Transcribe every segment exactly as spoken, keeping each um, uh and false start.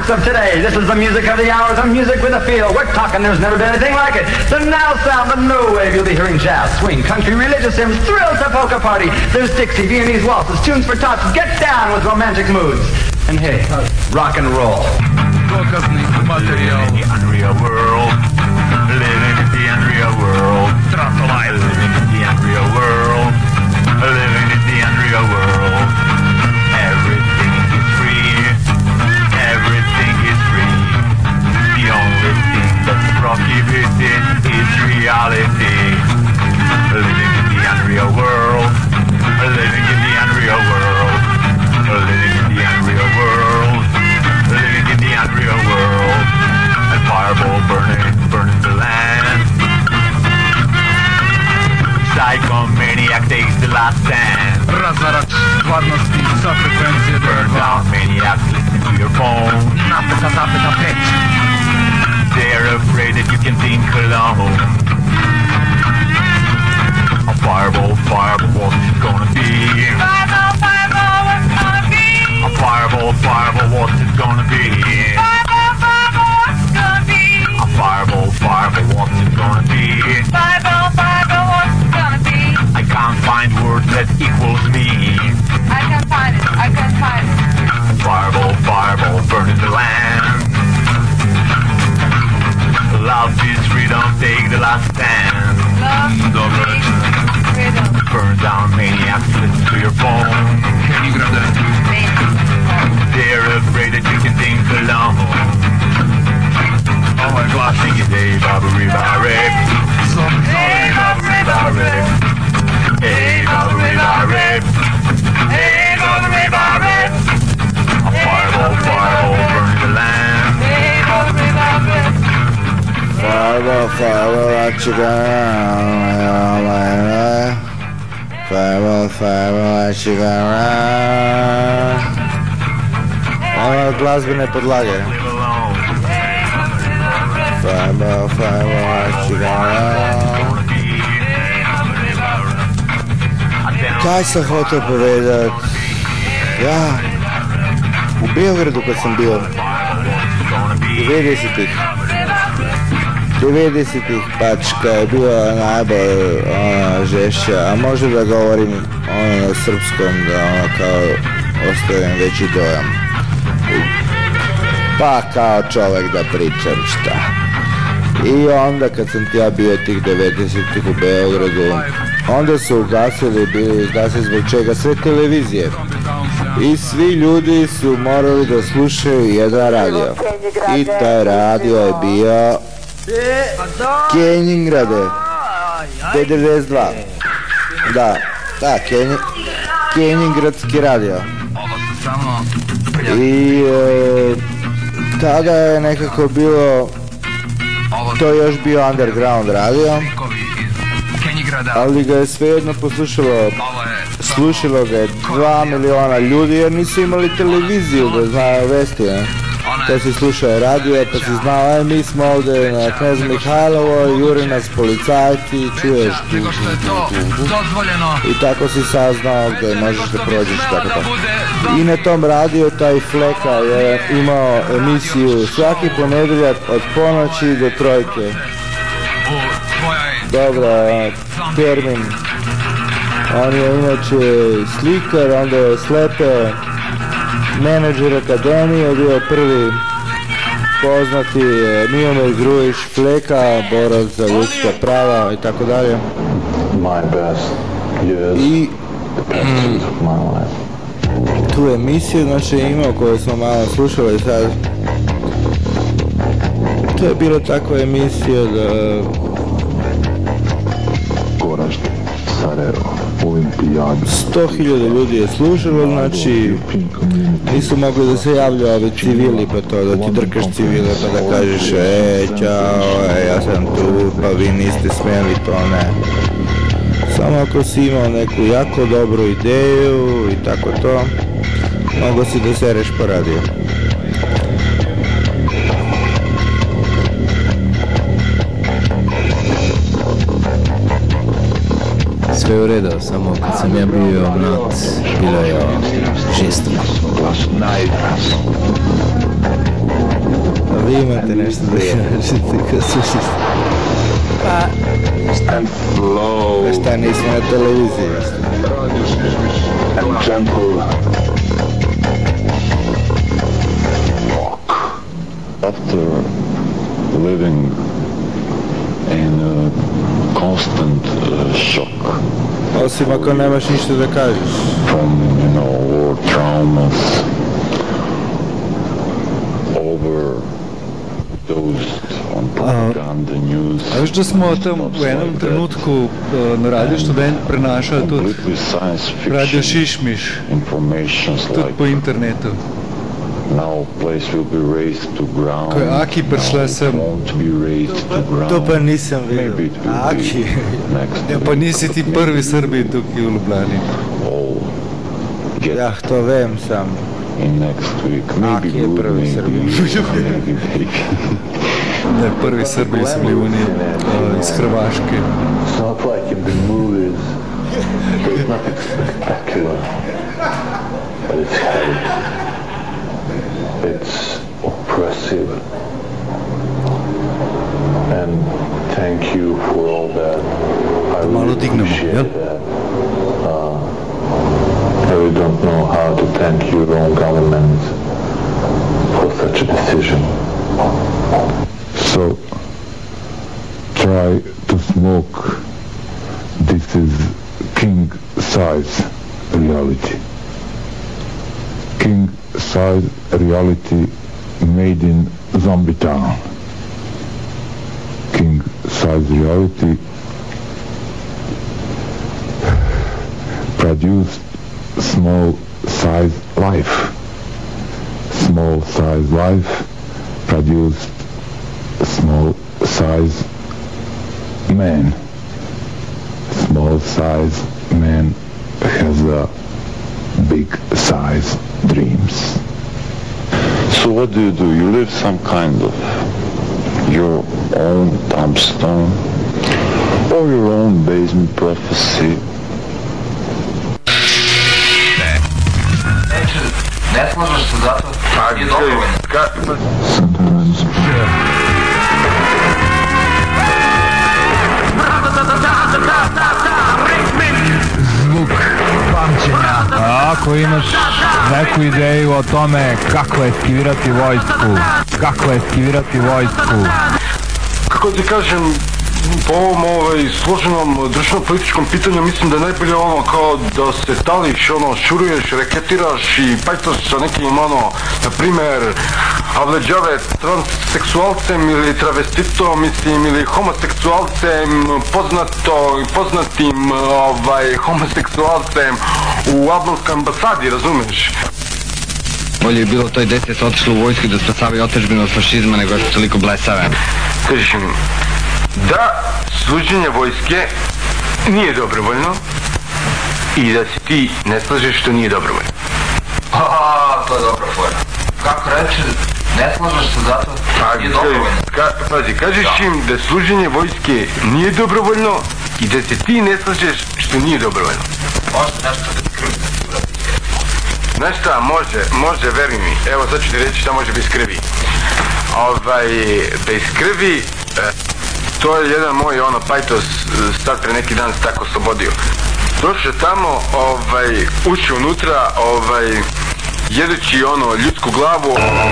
roots of today. This is the music of the hour, the music with a feel. We're talking there's never been anything like it. The now sound, the new wave. You'll be hearing jazz, swing, country, religious hymns, thrills to polka party. There's Dixie, Viennese waltzes, tunes for tots. Get down with romantic moods. And hey, rock and roll. Показный материал. Living in the unreal world. Living in the unreal world. Tranquilize. Living in the unreal world. Living in the unreal world. Everything is free. Everything is free. The only thing that's prohibited is reality. Living in the unreal world. Living in the unreal world. Living in the unreal world. Living in the unreal world. And fireball burning, burning the land. Psychomaniac takes the last stand. Razaracz stvarnosti sa frekvencije Burn down maniacs, listen to your phone. Napeta, napeta, peć. They're afraid that you can think alone. A fireball, fireball, what's it gonna be? Fireball, fireball, what's it gonna be? A fireball, fireball, what's it gonna be? Fireball, fireball, what's it gonna be? A fireball, fireball, what's it gonna be? Fireball, fireball, what's it gonna be? I can't find words that equals me. I can find it, I can find it. Fireball, fireball, burning the land. Love is freedom, take the last stand. Love, peace, freedom. Burn down maniacs, listen to your phone. Kaliningrad. They're afraid that you can think alone. Oh my gosh, sing it, hey, Baba Reba Rip. Hey, Bob, Reba, Rip. Hey, Baba Reba Rip. Hey, Bob, Reba, Rip. A fireball, fireball, burning the land. Hey, Bob, Reba, Rip. Fireball, fireball, what you gonna Fireball, fireball, what you gonna Ovo glazbene podlage. Live alone. Fireball, fireball, what you gonna Kaj sam hotel povedat? Ja, u Beogradu kad sam bio devedesetih devedesetih pačka je bila najbolj ona žešća, a možda da govorim ono na srpskom da ono kao ostavim veći dojam. Pa kao čovek da pričam šta. I onda kad sam ja bio tih devedesetih u Beogradu, onda su ugasili, bili ugasili zbog čega sve televizije. I svi ljudi su morali da slušaju jedan radio. I taj radio je bio Kaliningrade devedeset dva. Da, da, Kalingradski radio. I e, tada je nekako bilo, to je još bio underground radio, ali ga je svejedno poslušalo, slušalo ga je dva miliona ljudi jer nisu imali televiziju da znaju vesti, ne? Te si slušao radio, pa si znao, aj mi smo ovdje na Knez Mihajlovoj, juri nas policajci, čuješ tu, tu, tu, tu, tu. I tako si saznao gdje možeš da prođeš, tako tako. I na tom radiju taj Fleka je imao emisiju svaki ponedjeljak od ponoći do trojke. Dobro, termin. On je inače slikar, onda je slepeo. Menadžer akademije, bio je prvi poznati Miomir Grujić Fleka, borac za ljudska prava i tako dalje. I mm, tu emisiju znači imao koju smo malo slušali sad. To je bila takva emisija da sto hiljada ljudi je slušalo, znači nisu mogli da se javljaju ovi civili pa to, da ti drkaš civile pa da kažeš e, čao, e, ja sam tu, pa vi niste smjeli, to ne. Samo ako si imao neku jako dobru ideju i tako to, mogo si da sereš po radiju. Sve je u redu, samo kad sam ja bio mlad, bilo je žestoko. A vi imate nešto da kažete kad slušate? Pa, and slow Pa šta, nismo na televiziji? and gentle walk. After living in a constant uh, shock Osim ako nemaš ništa da kažeš. from, you know, war traumas, overdosed on propaganda news. A viš da smo tam u jednom trenutku uh, na Radio Student prenašali tudi Completely science Radio fiction Šišmiš, informations tudi like po internetu. now place will be raised to ground. Ko je Aki prišla now sem. won't be raised to ground. To pa nisam Maybe vidio. it will Aki. be next Ja, pa nisi ti prvi Srbiji tukaj v Ljubljani. all get Ja, to vem sam. in next week. Maybe Aki je good, prvi maybe, Srbin. maybe fake. Ne, prvi Srbiji su bili oni uh, iz Hrvaške. It's not like in the movies. There's nothing spectacular, but it's heavy. It's oppressive. And thank you for all that. I Malo really dignemo, appreciate jel? that. Uh, I really don't know how to thank your own government for such a decision. So try to smoke. This is king size reality. King size reality made in Zombie Town. King size reality produced small size life. Small size life produced small size man. Small size man has a big size dreams. So what do you do? You live some kind of your own tombstone or your own basement prophecy. Ne slažeš se zato? Je dobro. Sometimes Zvuk pamćenja. A ako imaš neku ideju o tome kako eskivirati vojsku, kako eskivirati vojsku, Kako ti kažem, po ovom ovaj, složenom društveno-političkom pitanju mislim da je najbolje ono kao da se tališ, ono, šuruješ, reketiraš i pajtoš sa nekim ono, na primer, avleđave transseksualcem ili travestitom, mislim, ili homoseksualcem, poznato, poznatim ovaj, homoseksualcem u albanskoj ambasadi, razumeš? Bolje je bilo toj deci se otišlo u vojsku da spasavaju otadžbinu od fašizma nego što toliko blesave. Kažeš mi, da služenje vojske nije dobrovoljno i da se ti ne slažeš što nije dobrovoljno. Aaa, to je dobra fora. Kako reče, ne slažeš se zato što nije dobrovoljno. Ka, pazi, kažeš im da služenje vojske nije dobrovoljno i da se ti ne slažeš što nije dobrovoljno. Možda nešto bez krvi da ti uradi. Znaš šta, može, može, veruj mi, evo sad ću ti reći šta može bez krvi. Ovaj, bez krvi, e, to je jedan moj ono pajtos sad pre neki dan se tako oslobodio. Došao tamo, ovaj, ušao unutra, ovaj, jedeći ono ljudsku glavu.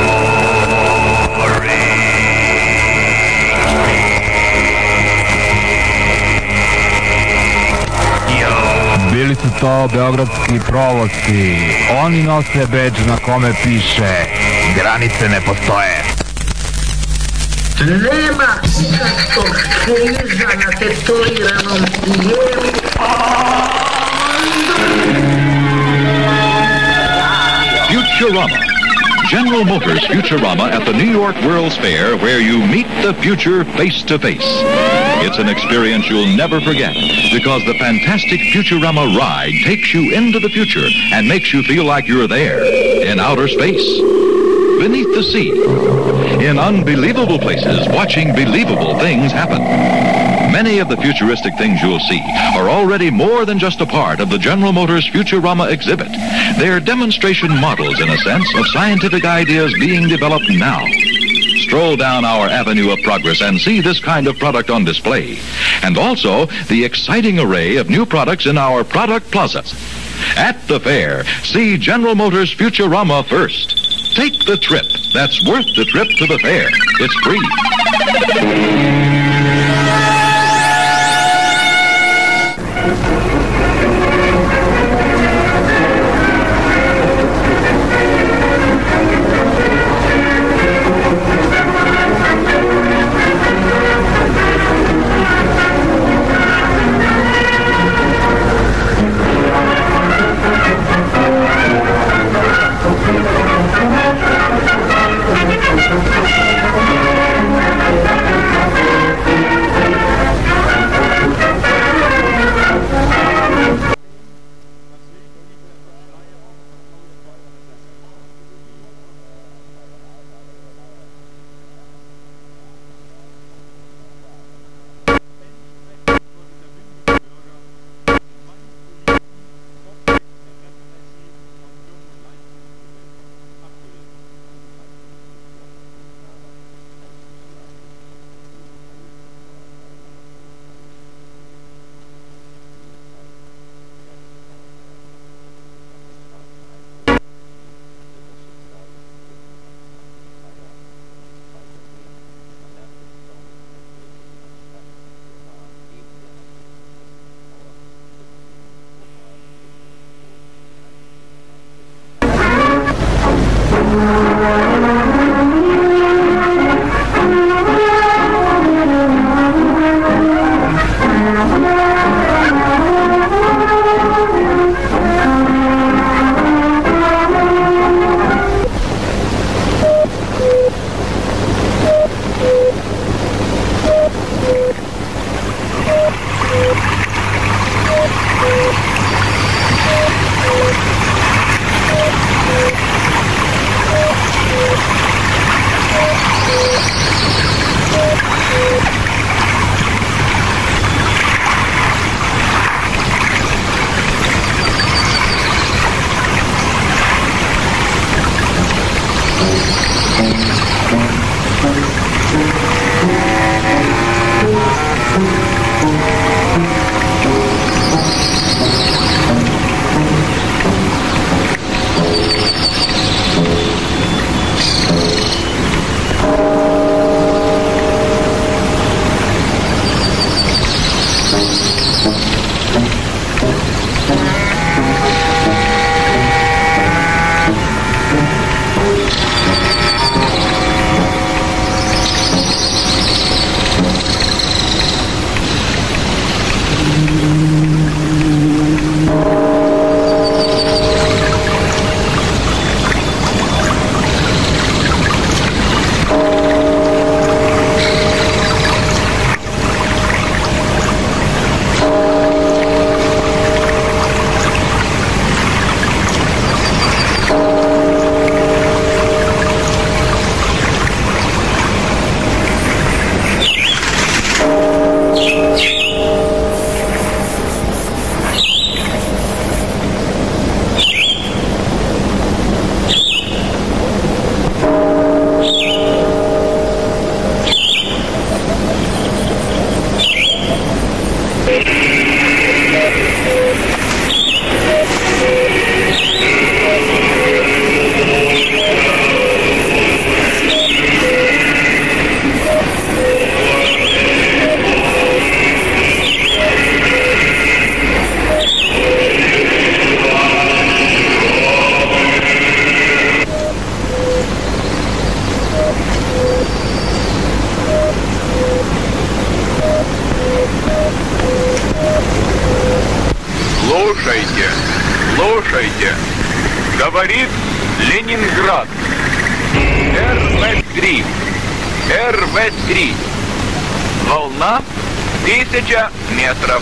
bili su to beogradski provoci. Oni nose bedž na kome piše granice ne postoje. Nema nikakvog kriza na tetoriranom tijelu. Futurama. General Motors Futurama at the New York World's Fair, where you meet the future face to face. It's an experience you'll never forget because the fantastic Futurama ride takes you into the future and makes you feel like you're there in outer space, beneath the sea, in unbelievable places, watching believable things happen. Many of the futuristic things you'll see are already more than just a part of the General Motors Futurama exhibit. They're demonstration models, in a sense, of scientific ideas being developed now. Stroll down our avenue of progress and see this kind of product on display. And also the exciting array of new products in our product plaza. At the fair, see General Motors Futurama first. Take the trip. That's worth the trip to the fair. It's free. Слушайте, слушайте, говорит Ленинград. эр вэ три, эр вэ три, волна тысяча метров.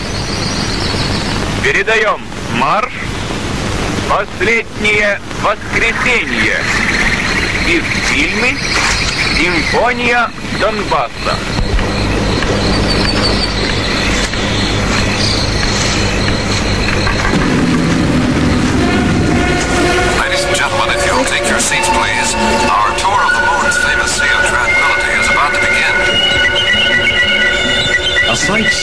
Передаем марш «Последнее воскресенье» из фильма «Симфония Донбасса». Ladies and gentlemen, if you'll take your seats, please. Our tour of the moon's famous Sea of Tranquility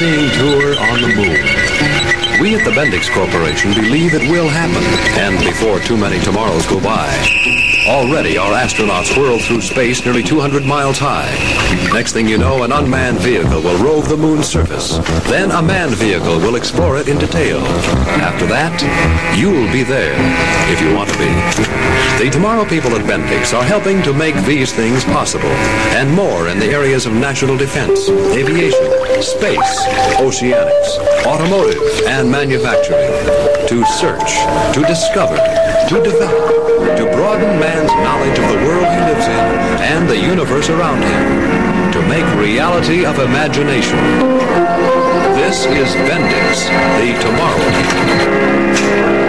sightseeing tour on the moon. We at the Bendix Corporation believe it will happen, and before too many tomorrows go by. Already, our astronauts whirl through space nearly two hundred miles high. Next thing you know, an unmanned vehicle will rove the moon's surface. Then a manned vehicle will explore it in detail. After that, you'll be there, if you want to be. The Tomorrow people at Bendix are helping to make these things possible, and more in the areas of national defense, aviation, space, oceanics, automotive, and manufacturing. To search, to discover, to develop, to broaden man's knowledge of the world he lives in and the universe around him, to make reality of imagination. This is Bendix, the Tomorrow People.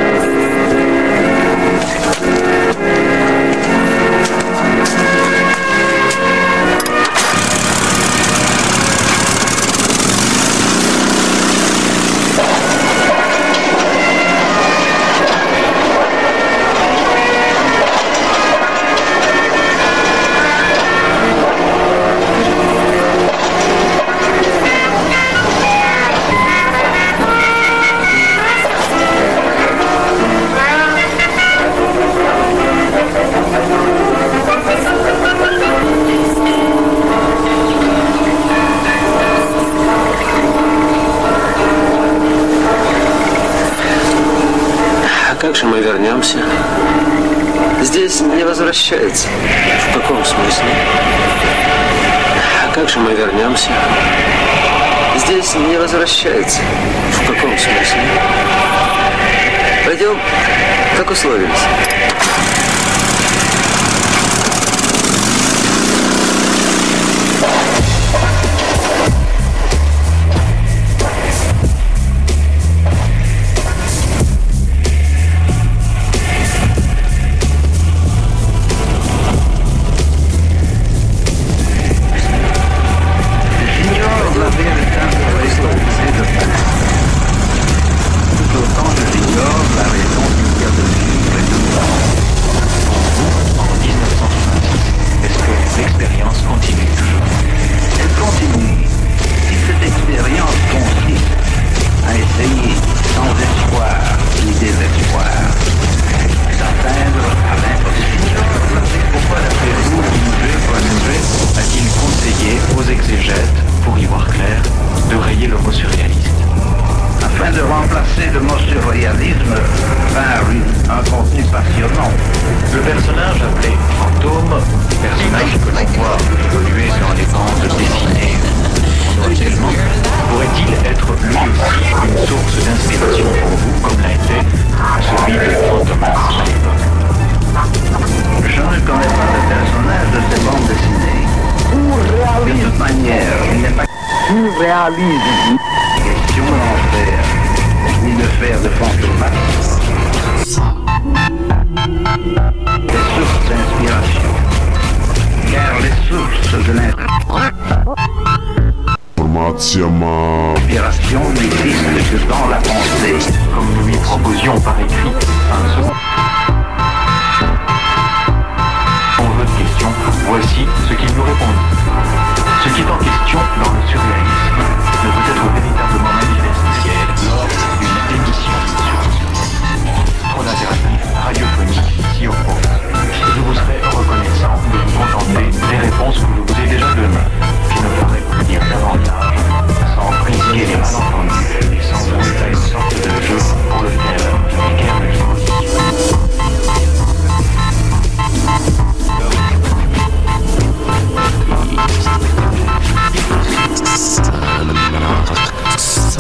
Как же мы вернемся? Здесь не возвращается. В каком смысле? Как же мы вернемся? Здесь не возвращается. В каком смысле? Пойдем, как условились. L'inspiration n'existe que dans la pensée, comme nous lui proposions par écrit un second. Pour votre question, voici ce qu'il nous répondit. Ce qui est en question dans le surréalisme ne peut être véritablement manifesté lors d'une émission sur trop d'impératifs radiophoniques s'y opposent. Je vous serais reconnaissant de vous contenter des réponses que je vous ai déjà données. Je ne pourrais plus dire davantage sans briller les malentendus et sans jouer à une sorte de jeu pour lequel je n'ai guère de disposition.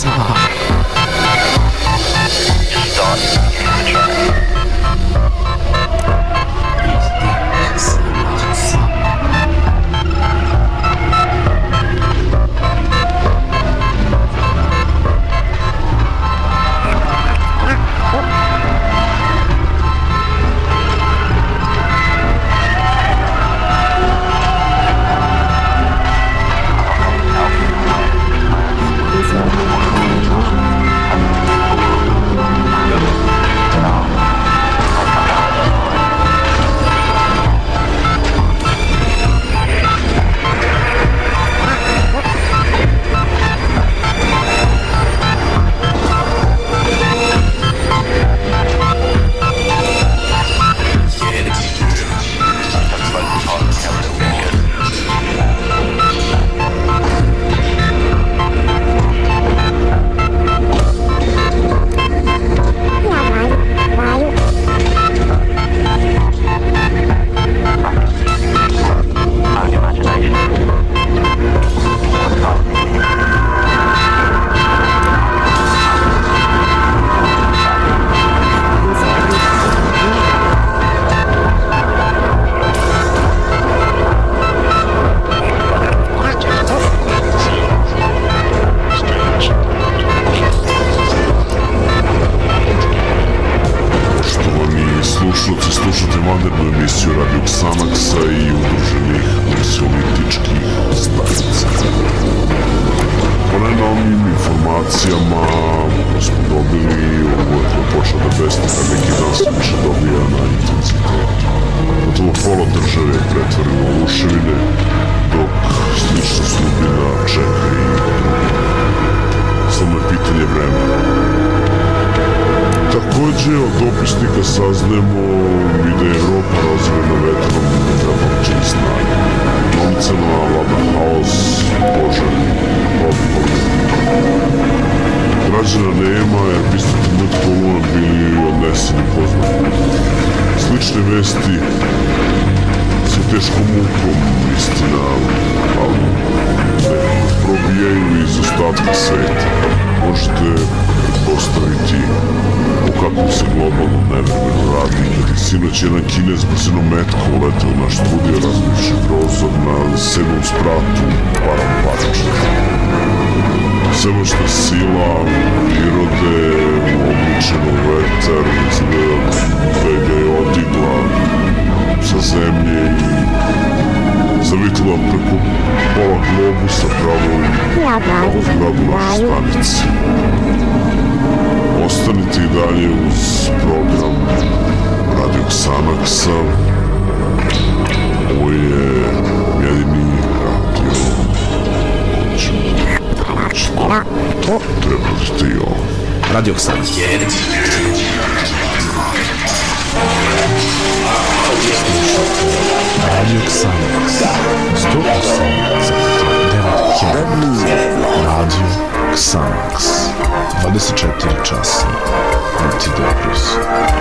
godinama smo dobili, ovo je to počeo da besnika, neki dan se više dobija na intenzitetu. Gotovo pola države je pretvoreno u ruševine, dok slična sudbina čeka i drugo. Samo je pitanje vremena. Takođe, od dopisnika saznemo i da je Evropa razvijena vetrom nezapačene snage. Na ulicama vlada haos, požari, odbori. Građana nema jer bi ste trenut kolona bili odneseni poznati. Slične vesti sa teškom mukom, istina, ali ne, probijaju iz ostatka sveta. Možete postaviti o kakvom se globalnom nevremenu radi, kad je sinoć jedan Kinez brzinom metkom uleteo u naš studio razbivši prozor na sedmom spratu Parampača. Svemoćna sila prirode, obličeno u vetar, izgleda da ga je odigla sa zemlje i zavitila preko pola globusa pravo u zgradu naše stanice. Ostanite i dalje uz program Radio Xanaxa. Ovo je jedini radio. Treba da ste i ovo. Radio Xanax. Radio Xanax. sto osam zarez devet. Radio Xanax. dvadeset četiri časa. Antideprus.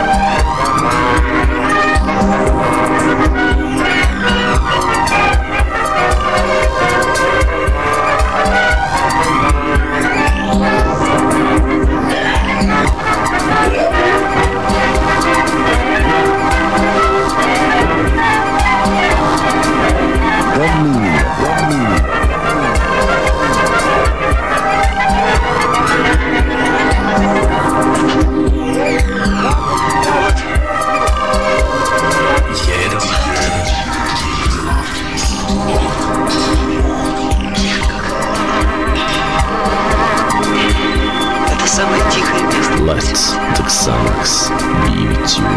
Let the Xanax be with you.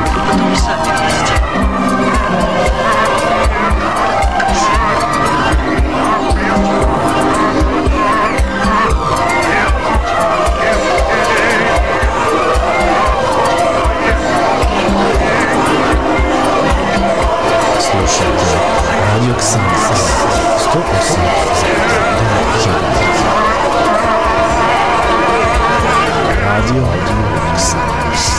Слушайте Radio Xanax сто осем Radio Xanax.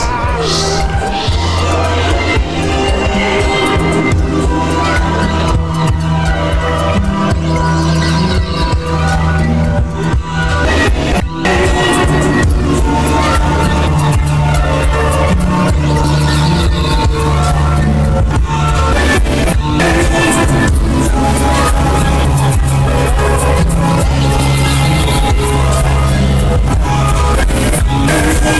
We'll be right back.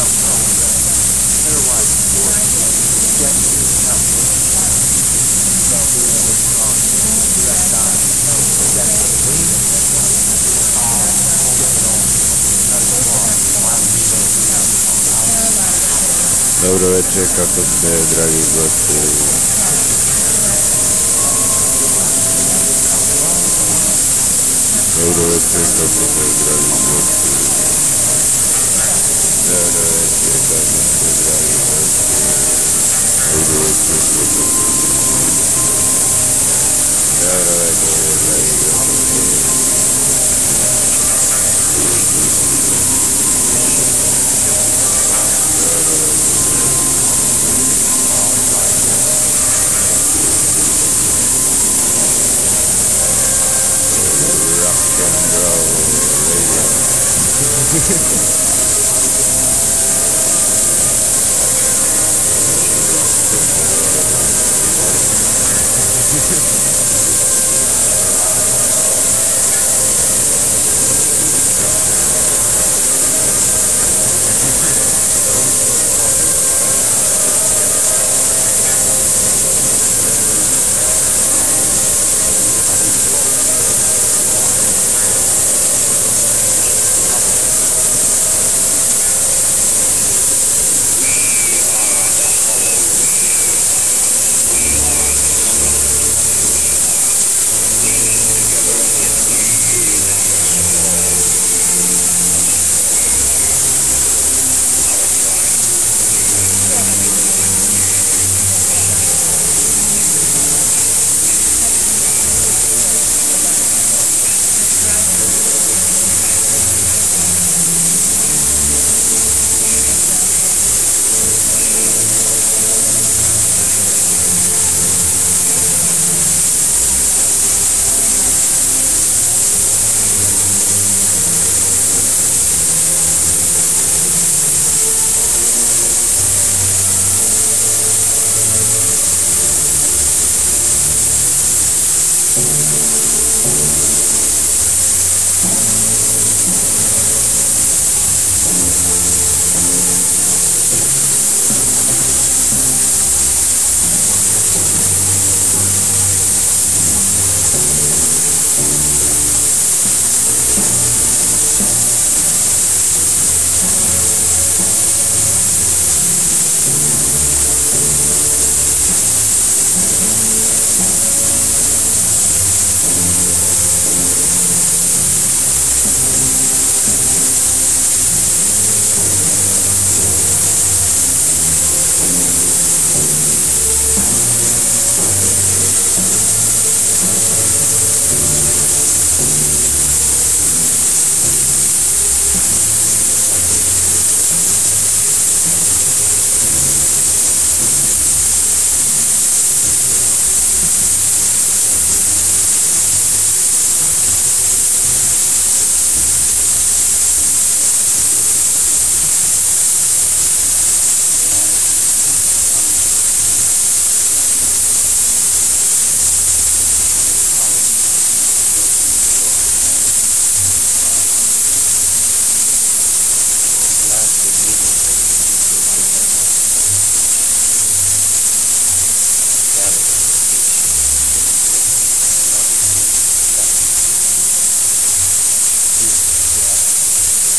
Dobro večer, kako ste, dragi gosti? Dobro večer, kako ste, dragi gosti? Dobro večer, kako ste, dragi gosti? Dobro večer, kako ste? Dobro večer.